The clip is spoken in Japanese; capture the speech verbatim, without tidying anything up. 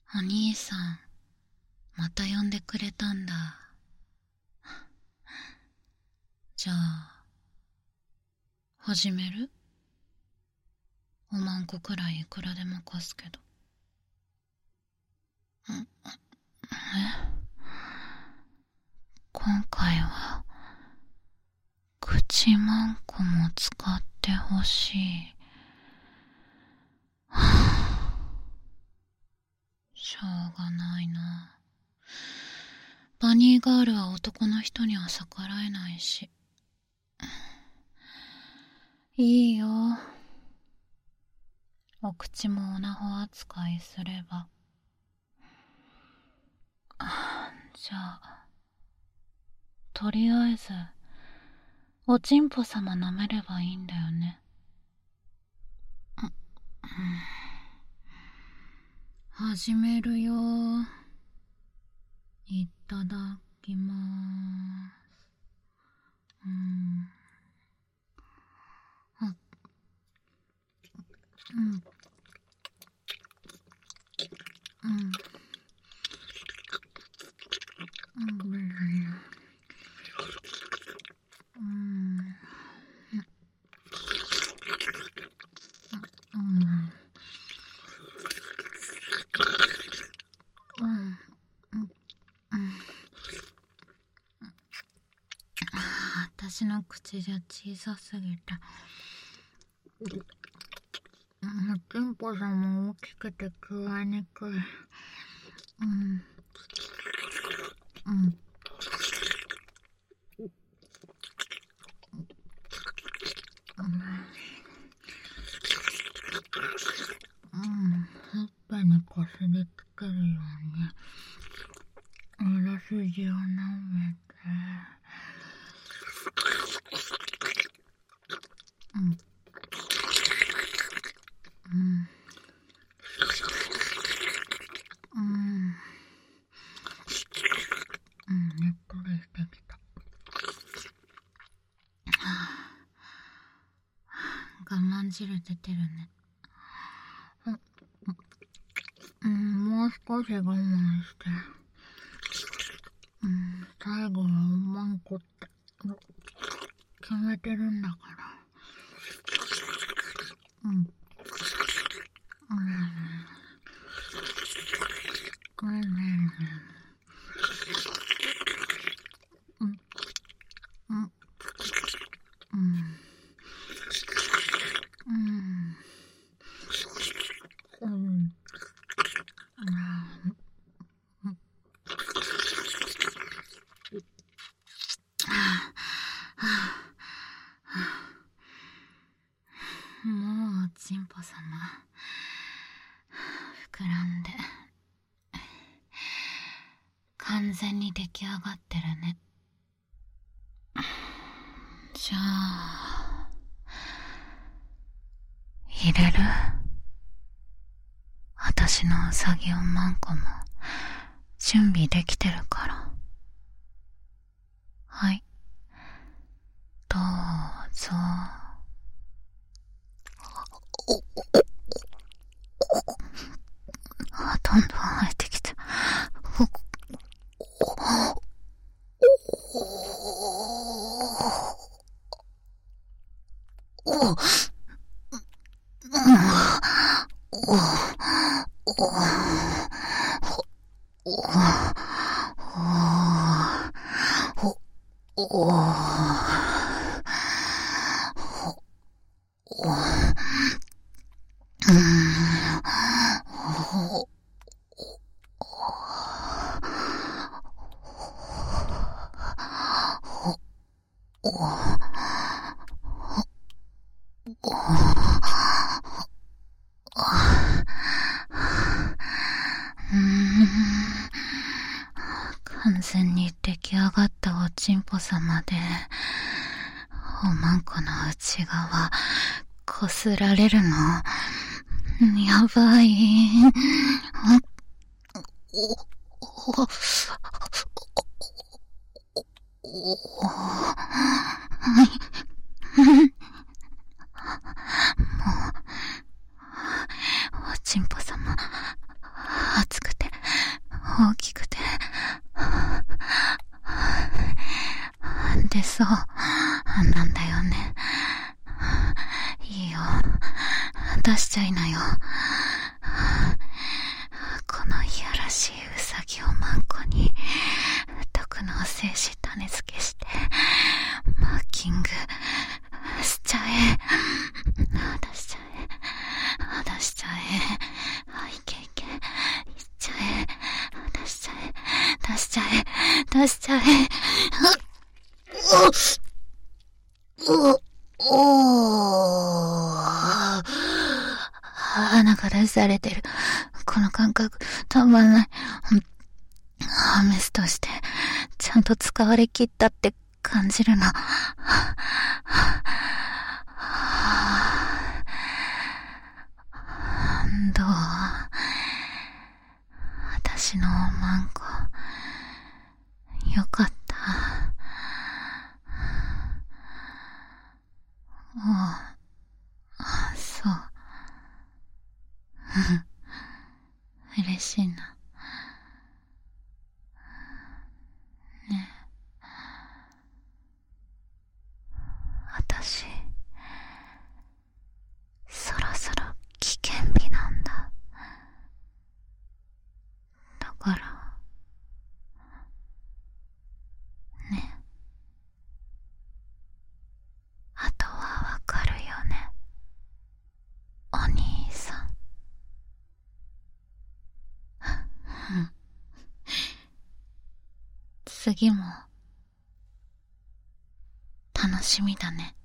お兄さん、また呼んでくれたんだ。じゃあ、始める？おまんこくらいいくらでも貸すけど。ん？え？今回は、口まんこも使ってほしい。はぁ、しょうがないな。バニーガールは男の人には逆らえないし。いいよ。お口もおなほ扱いすれば。あ、じゃあ、とりあえず、おちんぽ様舐めればいいんだよね。うん、始めるよ。いただきまーす。うん。あ、うん。うん。うん、ごめんなさい。うん。うん。うん。私の口じゃ小さすぎた。おちんぽさんも大きくて食わにくい。うん。うん。うん。ほっぺにこすりつけるように、裏筋を舐めて。うん。うん。うん。うん、ねっとりしてきた。我慢汁出てるね。うん、もう少し我慢して。うん、最後はおまんこって決めてるんだから。うん。うん。これね。うん。うん。うん。うん。うん。もうおちんぽ様膨らんで完全に出来上がってるね。じゃあ入れる？私のうさぎおまんこも準備できてるから。はい、どうぞ。あ、どんどん入ってきた。完全に出来上がったおちんぽ様で、おまんこの内側、こすられるの、やばい。もう、おちんぽ様、熱くて大きくて出そうなんだよね。いいよ、出しちゃいなよ。このいやらしいウサギをマンコに毒の精子種付けしてマーキングしちゃえ。出しちゃえ、出しちゃえ。あ、いけいけ、いっちゃえ。出しちゃえ、出しちゃえ、出しちゃえ。うっ、おー、鼻から出されてる。この感覚たまんない。メスとしてちゃんと使われきったって感じるな。どう？私のマンコよかった。おう、そう。嬉しいな。ねえ、私そろそろ危険日なんだ。だからね、あとはわかるよね、お兄さん。次も楽しみだね。